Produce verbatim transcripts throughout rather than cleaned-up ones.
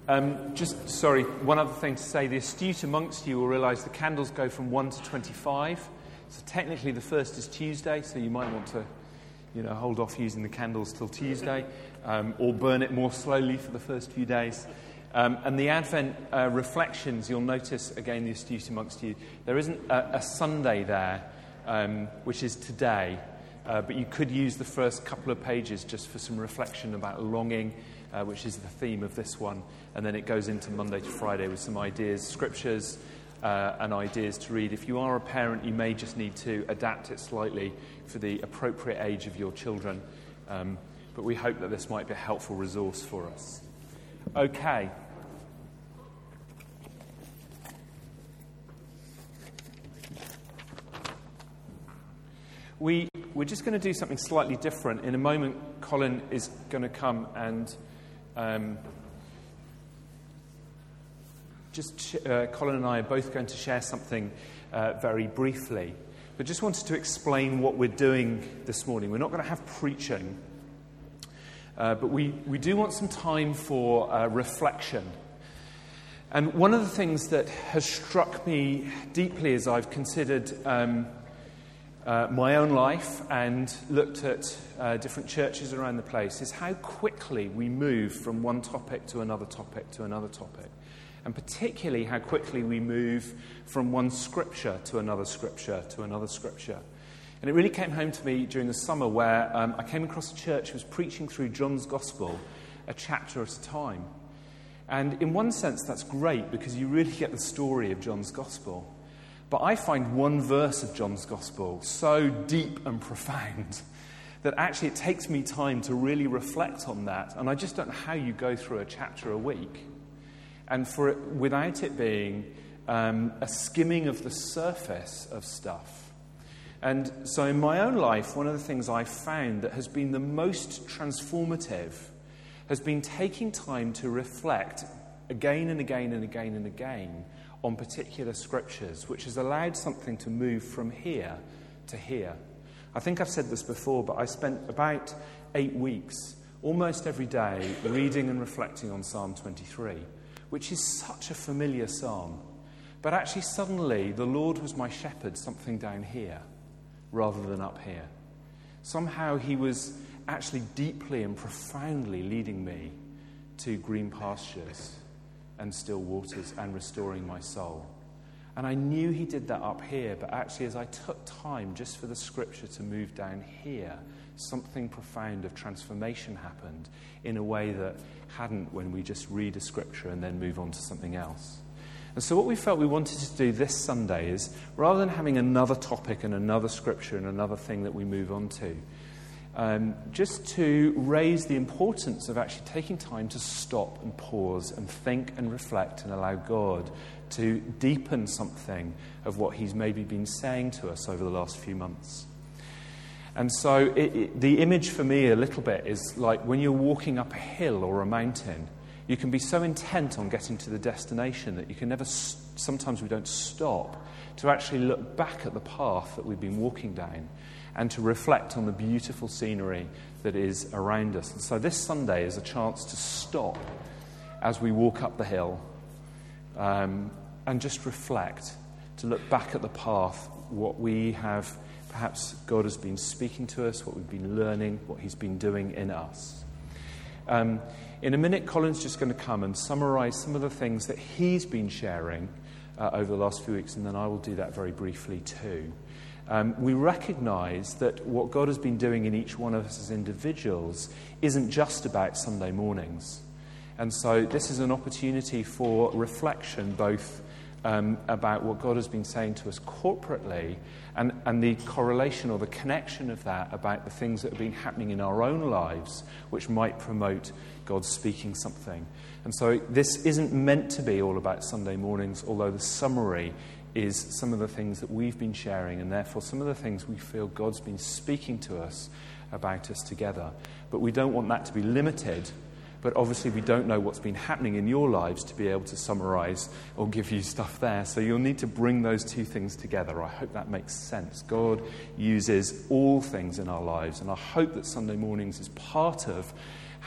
Um, just, sorry, one other thing to say. The astute amongst you will realise the candles go from one to twenty-five. So technically the first is Tuesday, so you might want to, you know, hold off using the candles till Tuesday, um, or burn it more slowly for the first few days. Um, and the Advent uh, reflections, you'll notice, again, the astute amongst you, there isn't a, a Sunday there, um, which is today, uh, but you could use the first couple of pages just for some reflection about longing, uh, which is the theme of this one, and then it goes into Monday to Friday with some ideas, scriptures, uh, and ideas to read. If you are a parent, you may just need to adapt it slightly for the appropriate age of your children, um, but we hope that this might be a helpful resource for us. Okay. We, we're just going to do something slightly different. In a moment, Colin is going to come and um, just sh- uh, Colin and I are both going to share something uh, very briefly. But just wanted to explain what we're doing this morning. We're not going to have preaching. Uh, but we, we do want some time for uh, reflection. And one of the things that has struck me deeply as I've considered um, uh, my own life and looked at uh, different churches around the place is how quickly we move from one topic to another topic to another topic. And particularly how quickly we move from one scripture to another scripture to another scripture. And it really came home to me during the summer where um, I came across a church who was preaching through John's Gospel a chapter at a time. And in one sense, that's great because you really get the story of John's Gospel. But I find one verse of John's Gospel so deep and profound that actually it takes me time to really reflect on that. And I just don't know how you go through a chapter a week. And for it, without it being um, a skimming of the surface of stuff. And so in my own life, one of the things I've found that has been the most transformative has been taking time to reflect again and again and again and again on particular scriptures, which has allowed something to move from here to here. I think I've said this before, but I spent about eight weeks, almost every day, reading and reflecting on Psalm twenty-three, which is such a familiar psalm. But actually suddenly, the Lord was my shepherd, something down here, rather than up here. Somehow he was actually deeply and profoundly leading me to green pastures and still waters and restoring my soul. And I knew he did that up here, but actually as I took time just for the scripture to move down here, something profound of transformation happened in a way that hadn't when we just read a scripture and then move on to something else. And so what we felt we wanted to do this Sunday is, rather than having another topic and another scripture and another thing that we move on to, um, just to raise the importance of actually taking time to stop and pause and think and reflect and allow God to deepen something of what he's maybe been saying to us over the last few months. And so it, it, the image for me a little bit is like when you're walking up a hill or a mountain, you can be so intent on getting to the destination that you can never, sometimes we don't stop to actually look back at the path that we've been walking down and to reflect on the beautiful scenery that is around us. And so this Sunday is a chance to stop as we walk up the hill um, and just reflect, to look back at the path, what we have, perhaps God has been speaking to us, what we've been learning, what he's been doing in us. Um, in a minute, Colin's just going to come and summarise some of the things that he's been sharing uh, over the last few weeks, and then I will do that very briefly too. Um, we recognise that what God has been doing in each one of us as individuals isn't just about Sunday mornings. And so this is an opportunity for reflection, both um, about what God has been saying to us corporately and, and the correlation or the connection of that about the things that have been happening in our own lives, which might promote God speaking something. And so this isn't meant to be all about Sunday mornings, although the summary is some of the things that we've been sharing, and therefore some of the things we feel God's been speaking to us about us together. But we don't want that to be limited, but obviously we don't know what's been happening in your lives to be able to summarise or give you stuff there. So you'll need to bring those two things together. I hope that makes sense. God uses all things in our lives, and I hope that Sunday mornings is part of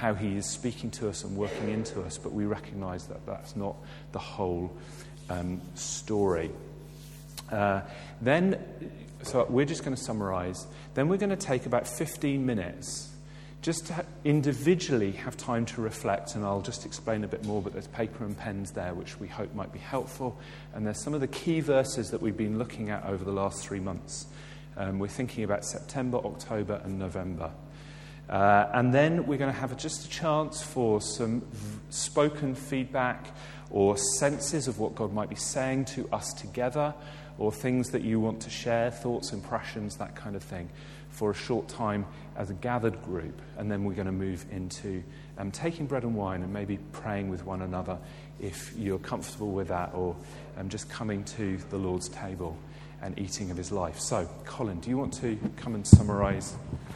how he is speaking to us and working into us, but we recognise that that's not the whole um, story. Uh, then, so we're just going to summarise. Then we're going to take about fifteen minutes just to individually have time to reflect, and I'll just explain a bit more, but there's paper and pens there which we hope might be helpful. And there's some of the key verses that we've been looking at over the last three months. Um, we're thinking about September, October and November. Uh, and then we're going to have just a chance for some v- spoken feedback or senses of what God might be saying to us together, or things that you want to share, thoughts, impressions, that kind of thing, for a short time as a gathered group. And then we're going to move into um, taking bread and wine and maybe praying with one another if you're comfortable with that, or um, just coming to the Lord's table and eating of his life. So, Colin, do you want to come and summarise?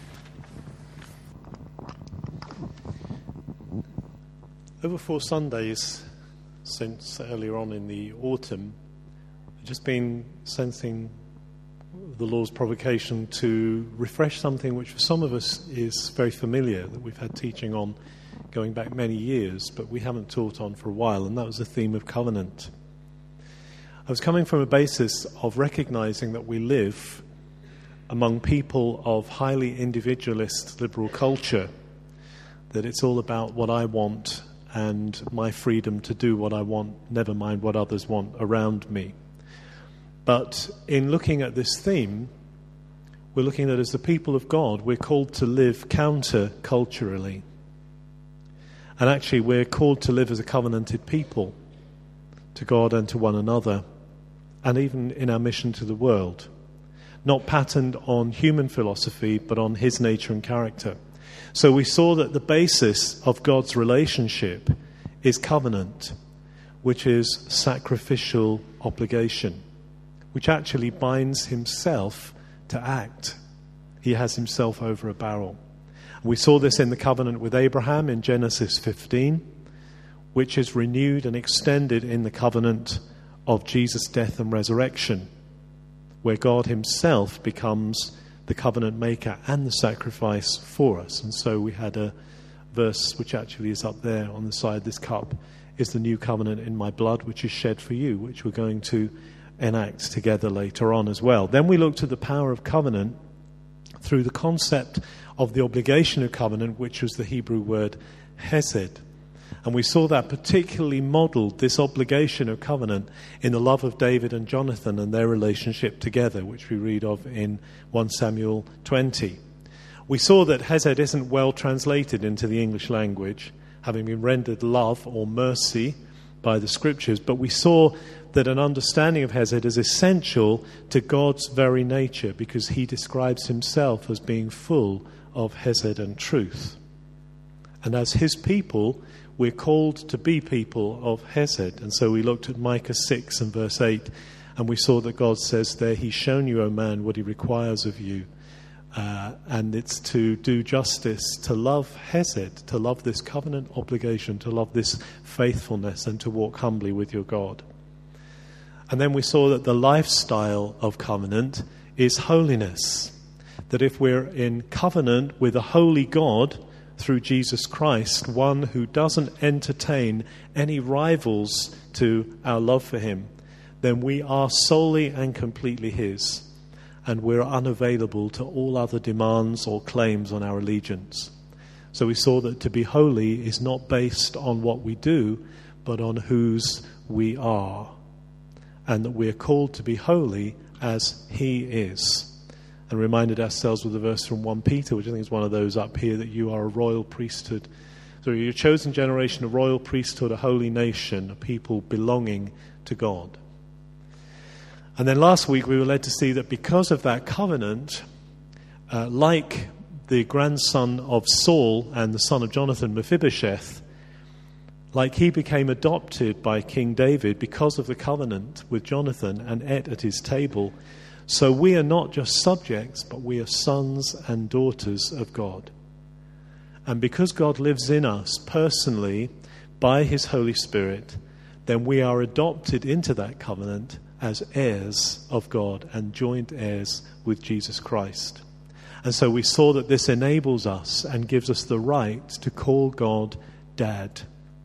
Over four Sundays since earlier on in the autumn, I've just been sensing the Lord's provocation to refresh something which for some of us is very familiar, that we've had teaching on going back many years, but we haven't taught on for a while, and that was the theme of covenant. I was coming from a basis of recognizing that we live among people of highly individualist liberal culture, that it's all about what I want and my freedom to do what I want, never mind what others want around me. But in looking at this theme, we're looking at, as the people of God, we're called to live counter-culturally. And actually, we're called to live as a covenanted people to God and to one another, and even in our mission to the world. Not patterned on human philosophy, but on his nature and character. So we saw that the basis of God's relationship is covenant, which is sacrificial obligation, which actually binds himself to act. He has himself over a barrel. We saw this in the covenant with Abraham in Genesis fifteen, which is renewed and extended in the covenant of Jesus' death and resurrection, where God himself becomes the covenant maker and the sacrifice for us. And so we had a verse which actually is up there on the side. This cup is the new covenant in my blood, which is shed for you, which we're going to enact together later on as well. Then we looked at the power of covenant through the concept of the obligation of covenant, which was the Hebrew word hesed. And we saw that particularly modeled, this obligation of covenant, in the love of David and Jonathan and their relationship together, which we read of in First Samuel twenty. We saw that hesed isn't well translated into the English language, having been rendered love or mercy by the scriptures, but we saw that an understanding of hesed is essential to God's very nature, because he describes himself as being full of hesed and truth. And as his people, we're called to be people of hesed. And so we looked at Micah six and verse eight, and we saw that God says there, he's shown you, O man, what he requires of you. Uh, and it's to do justice, to love hesed, to love this covenant obligation, to love this faithfulness, and to walk humbly with your God. And then we saw that the lifestyle of covenant is holiness. That if we're in covenant with a holy God through Jesus Christ, one who doesn't entertain any rivals to our love for him, then we are solely and completely his. And we're unavailable to all other demands or claims on our allegiance. So we saw that to be holy is not based on what we do, but on whose we are. And that we're called to be holy as he is. And reminded ourselves with a verse from First Peter, which I think is one of those up here, that you are a royal priesthood. So you're a chosen generation, a royal priesthood, a holy nation, a people belonging to God. And then last week we were led to see that because of that covenant, uh, like the grandson of Saul and the son of Jonathan, Mephibosheth, like he became adopted by King David because of the covenant with Jonathan and ate at his table, so we are not just subjects, but we are sons and daughters of God. And because God lives in us personally by his Holy Spirit, then we are adopted into that covenant as heirs of God and joint heirs with Jesus Christ. And so we saw that this enables us and gives us the right to call God Dad,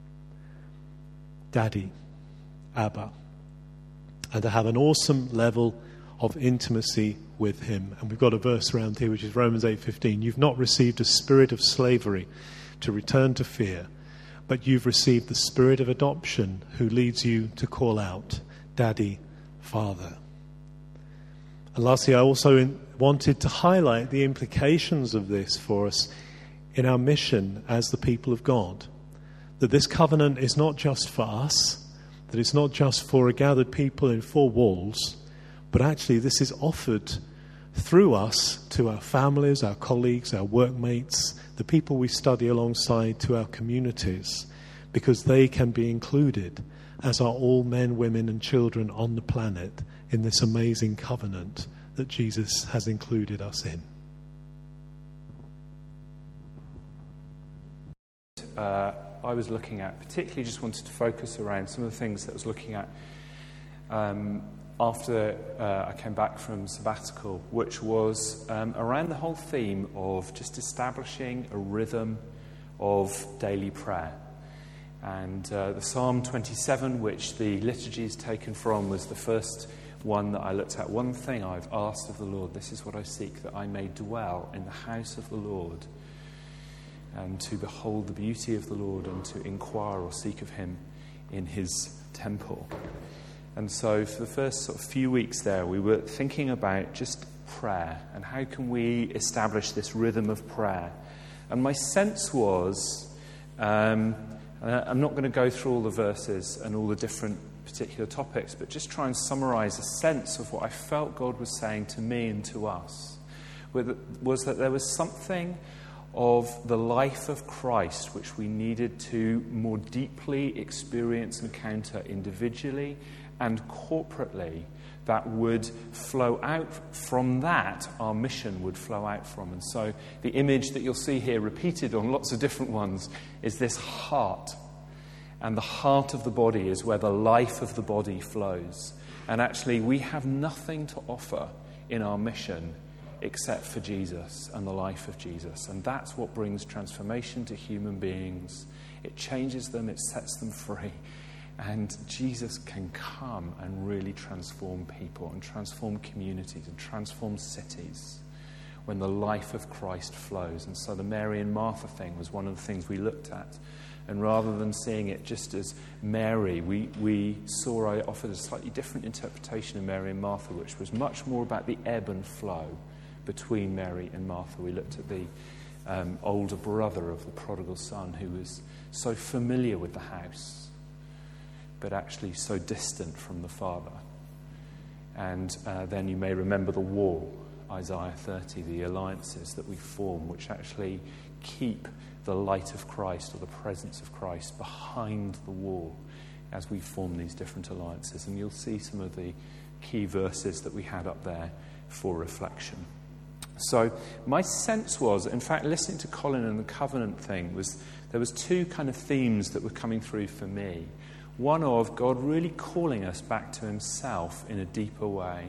Daddy, Abba, and to have an awesome level of intimacy with him. And we've got a verse around here which is Romans eight fifteen. You've not received a spirit of slavery to return to fear, but you've received the spirit of adoption who leads you to call out, Daddy, Father. And lastly, I also in, wanted to highlight the implications of this for us in our mission as the people of God. That this covenant is not just for us, that it's not just for a gathered people in four walls, but actually this is offered through us to our families, our colleagues, our workmates, the people we study alongside, to our communities, because they can be included, as are all men, women and children on the planet, in this amazing covenant that Jesus has included us in. Uh, I was looking at, particularly just wanted to focus around some of the things that I was looking at um, after uh, I came back from sabbatical, which was um, around the whole theme of just establishing a rhythm of daily prayer. And uh, the Psalm twenty-seven, which the liturgy is taken from, was the first one that I looked at. One thing I've asked of the Lord, this is what I seek, that I may dwell in the house of the Lord, and to behold the beauty of the Lord, and to inquire or seek of him in his temple. And so for the first sort of few weeks there, we were thinking about just prayer and how can we establish this rhythm of prayer. And my sense was, um, I'm not going to go through all the verses and all the different particular topics, but just try and summarize a sense of what I felt God was saying to me and to us, was that there was something of the life of Christ which we needed to more deeply experience and encounter individually and corporately, that would flow out from that, our mission would flow out from. And so the image that you'll see here repeated on lots of different ones is this heart. And the heart of the body is where the life of the body flows. And actually we have nothing to offer in our mission except for Jesus and the life of Jesus. And that's what brings transformation to human beings. It changes them, it sets them free. And Jesus can come and really transform people and transform communities and transform cities when the life of Christ flows. And so the Mary and Martha thing was one of the things we looked at. And rather than seeing it just as Mary, we, we saw I offered a slightly different interpretation of Mary and Martha, which was much more about the ebb and flow between Mary and Martha. We looked at the um, older brother of the prodigal son who was so familiar with the house, but actually so distant from the Father. And uh, then you may remember the wall, Isaiah thirty, the alliances that we form, which actually keep the light of Christ or the presence of Christ behind the wall as we form these different alliances. And you'll see some of the key verses that we had up there for reflection. So my sense was, in fact, listening to Colin and the covenant thing, was there was two kind of themes that were coming through for me. One of God really calling us back to himself in a deeper way.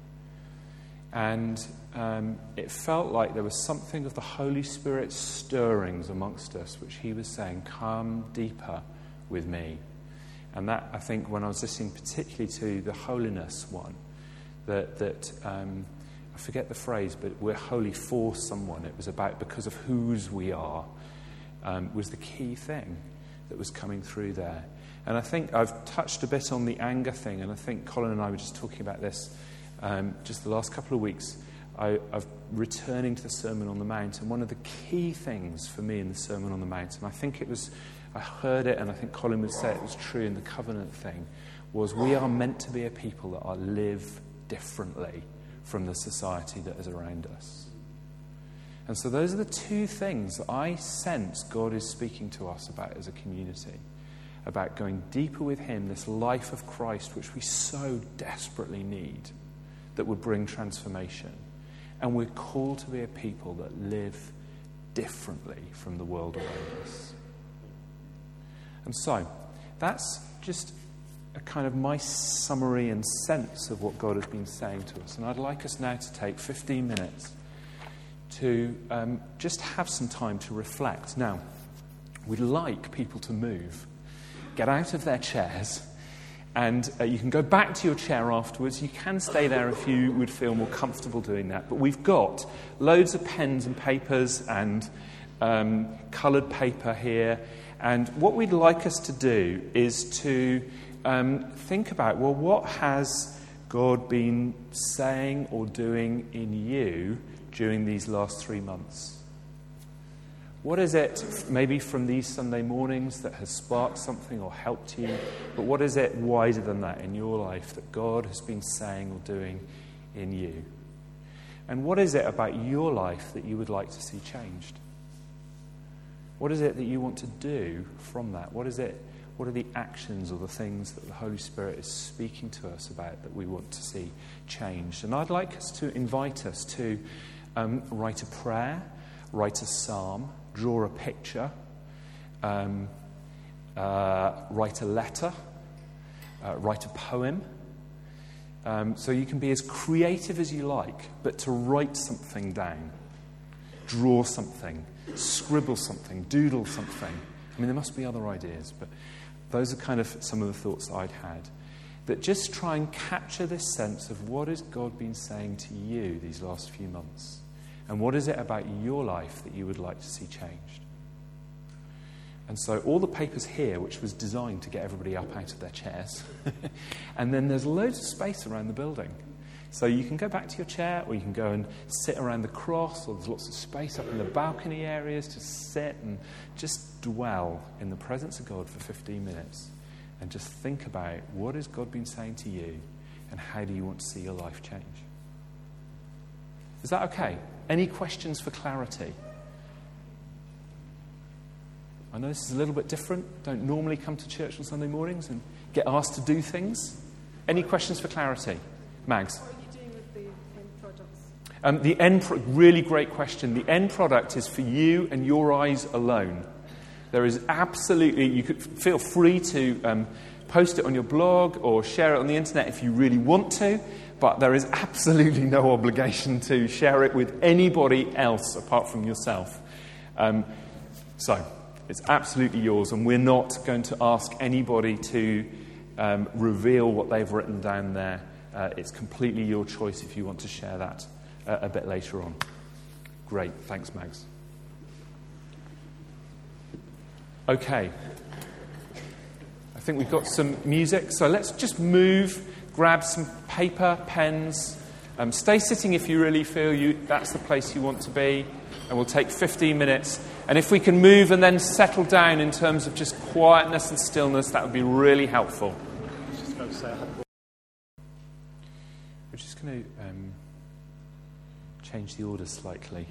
And um, it felt like there was something of the Holy Spirit's stirrings amongst us, which he was saying, come deeper with me. And that, I think, when I was listening particularly to the holiness one, that, that um, I forget the phrase, but we're holy for someone. It was about because of whose we are, um, was the key thing that was coming through there. And I think I've touched a bit on the anger thing, and I think Colin and I were just talking about this um, just the last couple of weeks. I, I've returning to the Sermon on the Mount, and one of the key things for me in the Sermon on the Mount, and I think it was, I heard it, and I think Colin would say it was true in the covenant thing, was we are meant to be a people that are live differently from the society that is around us. And so those are the two things that I sense God is speaking to us about as a community. About going deeper with him, this life of Christ, which we so desperately need, that would bring transformation. And we're called to be a people that live differently from the world around us. And so, that's just a kind of my summary and sense of what God has been saying to us. And I'd like us now to take fifteen minutes to um, just have some time to reflect. Now, we'd like people to move, get out of their chairs, and uh, you can go back to your chair afterwards. You can stay there if you would feel more comfortable doing that. But we've got loads of pens and papers and um, coloured paper here. And what we'd like us to do is to um, think about, well, what has God been saying or doing in you during these last three months? What is it, maybe from these Sunday mornings, that has sparked something or helped you? But what is it wider than that in your life that God has been saying or doing in you? And what is it about your life that you would like to see changed? What is it that you want to do from that? What is it? What are the actions or the things that the Holy Spirit is speaking to us about that we want to see changed? And I'd like us to invite us to um, write a prayer, write a psalm, draw a picture, um, uh, write a letter, uh, write a poem. Um, so you can be as creative as you like, but to write something down, draw something, scribble something, doodle something. I mean, there must be other ideas, but those are kind of some of the thoughts I'd had. That just try and capture this sense of what has God been saying to you these last few months? And what is it about your life that you would like to see changed? And so all the papers here, which was designed to get everybody up out of their chairs. And then there's loads of space around the building. So you can go back to your chair, or you can go and sit around the cross, or there's lots of space up in the balcony areas to sit and just dwell in the presence of God for fifteen minutes and just think about what has God been saying to you and how do you want to see your life change. Is that okay? Any questions for clarity? I know this is a little bit different. Don't normally come to church on Sunday mornings and get asked to do things. Any questions for clarity? Mags? What are you doing with the end products? Um, the end, pro- really great question. The end product is for you and your eyes alone. There is absolutely, you could feel free to um, post it on your blog or share it on the internet if you really want to, but there is absolutely no obligation to share it with anybody else apart from yourself. Um, so, it's absolutely yours, and we're not going to ask anybody to um, reveal what they've written down there. Uh, it's completely your choice if you want to share that uh, a bit later on. Great, thanks, Mags. Okay. I think we've got some music, so let's just move, grab some paper, pens. Um, stay sitting if you really feel you that's the place you want to be, and we'll take fifteen minutes. And if we can move and then settle down in terms of just quietness and stillness, that would be really helpful. Just say We're just going to um, change the order slightly.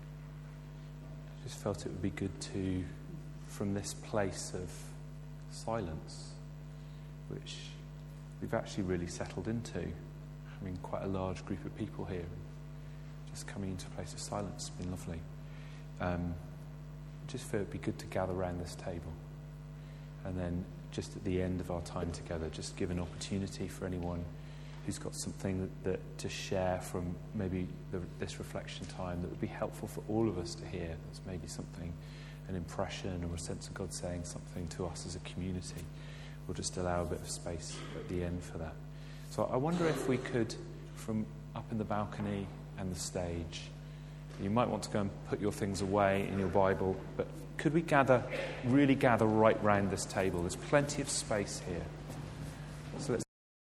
I just felt it would be good to, from this place of silence, which we've actually really settled into, having quite a large group of people here, just coming into a place of silence has been lovely. Um, just feel it'd be good to gather around this table, and then just at the end of our time together, just give an opportunity for anyone who's got something that, that to share from maybe the, this reflection time that would be helpful for all of us to hear. There's maybe something, an impression or a sense of God saying something to us as a community. We'll just allow a bit of space at the end for that. So I wonder if we could, from up in the balcony and the stage, you might want to go and put your things away in your Bible, but could we gather, really gather right round this table? There's plenty of space here. So let's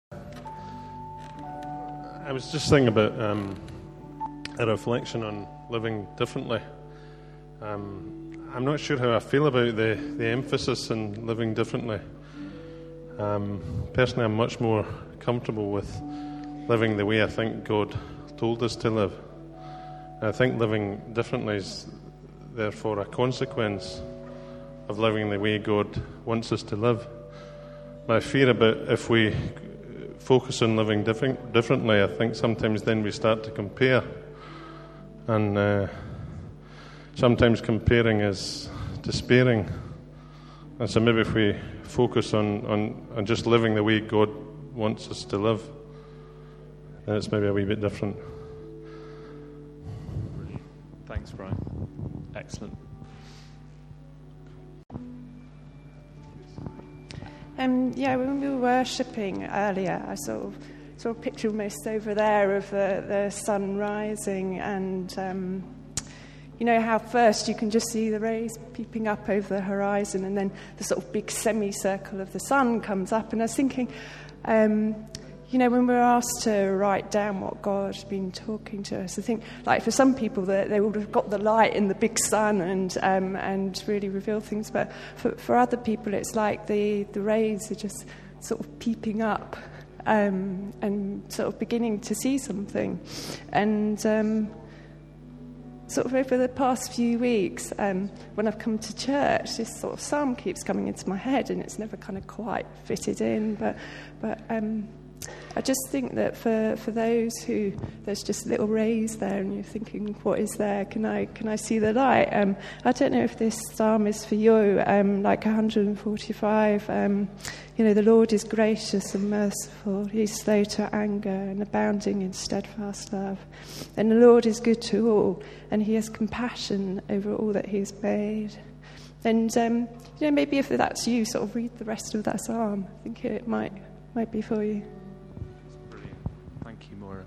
I was just thinking about um, a reflection on living differently. Um, I'm not sure how I feel about the, the emphasis on living differently. Um, personally, I'm much more comfortable with living the way I think God told us to live. I think living differently is therefore a consequence of living the way God wants us to live. My fear about if we focus on living different, differently, I think sometimes then we start to compare. And uh, sometimes comparing is despairing. And so maybe if we focus on, on, on just living the way God wants us to live, then it's maybe a wee bit different. Thanks, Brian. Excellent. Um, yeah, when we were worshipping earlier, I sort of sort of picture almost over there of the, the sun rising, and um, you know how first you can just see the rays peeping up over the horizon, and then the sort of big semicircle of the sun comes up. And I was thinking, um, you know, when we're asked to write down what God's been talking to us, I think, like for some people, they, they would have got the light in the big sun and um, and really reveal things. But for, for other people, it's like the, the rays are just sort of peeping up um, and sort of beginning to see something. And um, sort of over the past few weeks, um, when I've come to church, this sort of psalm keeps coming into my head, and it's never kind of quite fitted in. But but um, I just think that for, for those who there's just little rays there, and you're thinking, what is there? Can I can I see the light? Um, I don't know if this psalm is for you. Um, like one forty-five, um, you know, the Lord is gracious and merciful. He's slow to anger and abounding in steadfast love. And the Lord is good to all, and He has compassion over all that He has made. And um, you know, maybe if that's you, sort of read the rest of that psalm. I think it might might be for you. Thank you, Maura.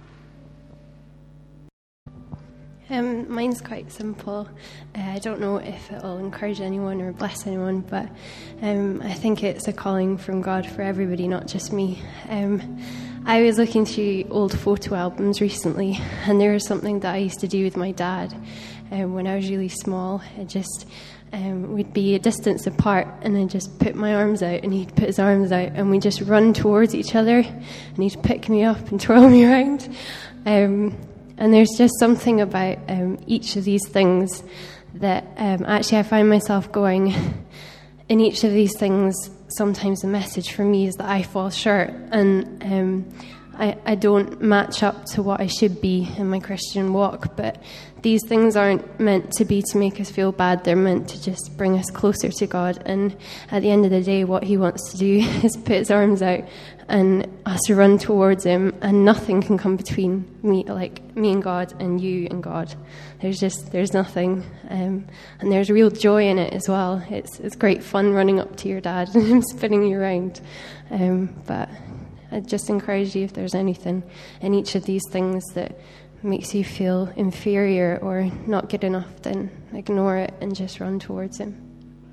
Um, mine's quite simple. Uh, I don't know if it'll encourage anyone or bless anyone, but um, I think it's a calling from God for everybody, not just me. Um, I was looking through old photo albums recently, and there was something that I used to do with my dad um, when I was really small. It just um, we'd be a distance apart, and I'd just put my arms out, and he'd put his arms out, and we'd just run towards each other, and he'd pick me up and twirl me around. Um, and there's just something about um, each of these things that um, actually I find myself going, in each of these things, sometimes the message for me is that I fall short, and um, I, I don't match up to what I should be in my Christian walk. But these things aren't meant to be to make us feel bad. They're meant to just bring us closer to God. And at the end of the day, what He wants to do is put His arms out and us run towards Him, and nothing can come between me, like me and God, and you and God. There's just there's nothing, um, and there's real joy in it as well. It's it's great fun running up to your dad and him spinning you around. Um, but I just encourage you, if there's anything in each of these things that makes you feel inferior or not good enough, then ignore it and just run towards Him.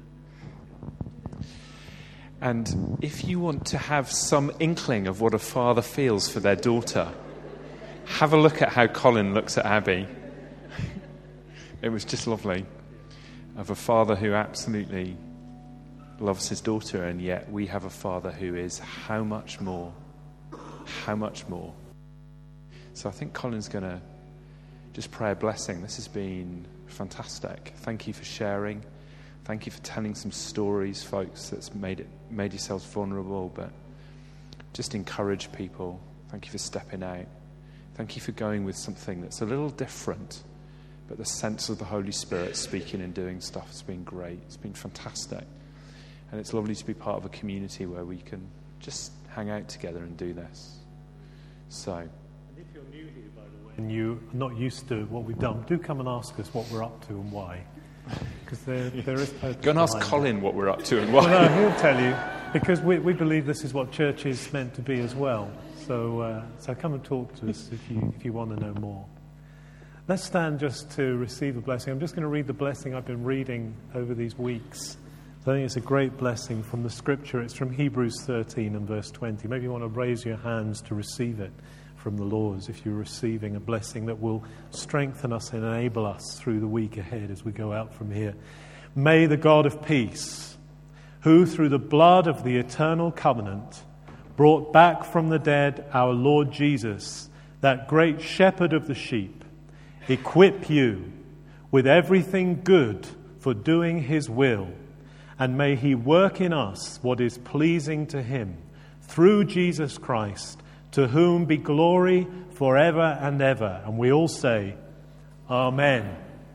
And if you want to have some inkling of what a father feels for their daughter, have a look at how Colin looks at Abby. It was just lovely, of a father who absolutely loves his daughter, and yet we have a father who is how much more, how much more. So I think Colin's going to just pray a blessing. This has been fantastic. Thank you for sharing. Thank you for telling some stories, folks, that's made it made yourselves vulnerable, but just encourage people. Thank you for stepping out. Thank you for going with something that's a little different, but the sense of the Holy Spirit speaking and doing stuff has been great. It's been fantastic. And it's lovely to be part of a community where we can just hang out together and do this. So, and if you're new here, by the way, and you're not used to what we've done, do come and ask us what we're up to and why. Because there, there is purpose. Go and ask Colin it. what we're up to and why. Well, no, he'll tell you, because we, we believe this is what church is meant to be as well. So, uh, so come and talk to us if you if you want to know more. Let's stand just to receive a blessing. I'm just going to read the blessing I've been reading over these weeks. I think it's a great blessing from the Scripture. It's from Hebrews thirteen and verse twenty. Maybe you want to raise your hands to receive it from the Lord, if you're receiving a blessing that will strengthen us and enable us through the week ahead as we go out from here. May the God of peace, who through the blood of the eternal covenant brought back from the dead our Lord Jesus, that great shepherd of the sheep, equip you with everything good for doing His will, and may He work in us what is pleasing to Him through Jesus Christ, to whom be glory forever and ever. And we all say, Amen.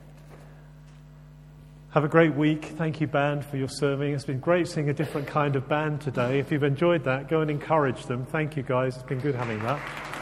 Have a great week. Thank you, band, for your serving. It's been great seeing a different kind of band today. If you've enjoyed that, go and encourage them. Thank you, guys. It's been good having that.